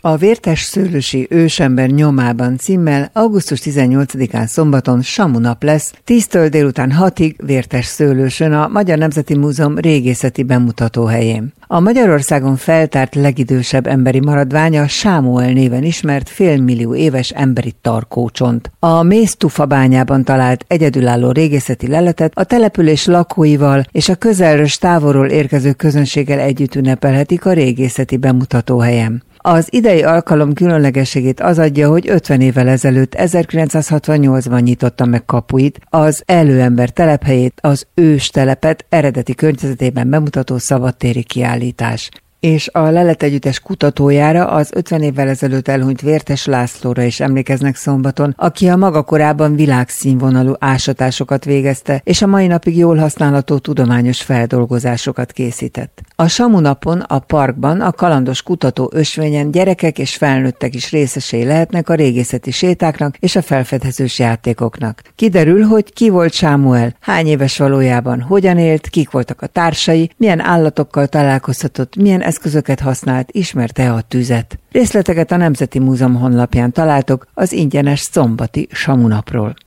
A Vértes szőlősi ősember nyomában címmel augusztus 18-án szombaton Samu nap lesz, 10-től délután 6-ig Vértes szőlősön a Magyar Nemzeti Múzeum régészeti bemutatóhelyén. A Magyarországon feltárt legidősebb emberi maradvány a Sámuel néven ismert félmillió éves emberi tarkócsont. A Mésztufa-bányában talált egyedülálló régészeti leletet a település lakóival és a közelről távolról érkező közönséggel együtt ünnepelhetik a régészeti bemutatóhelyen. Az idei alkalom különlegességét az adja, hogy 50 évvel ezelőtt 1968-ban nyitotta meg kapuit, az előember telephelyét, az ős telepet eredeti környezetében bemutató szabadtéri kiállítás. És a leletegyüttes kutatójára, az 50 évvel ezelőtt elhunyt Vértes Lászlóra is emlékeznek szombaton, aki a maga korában világszínvonalú ásatásokat végezte, és a mai napig jól használható tudományos feldolgozásokat készített. A Samu napon a parkban a kalandos kutató ösvényen gyerekek és felnőttek is részesei lehetnek a régészeti sétáknak és a felfedezős játékoknak. Kiderül, hogy ki volt Sámuel, hány éves valójában, hogyan élt, kik voltak a társai, milyen állatokkal találkozhatott, milyen eszközöket használt, ismerte a tüzet. Részleteket a Nemzeti Múzeum honlapján találtok az ingyenes szombati Samu napról.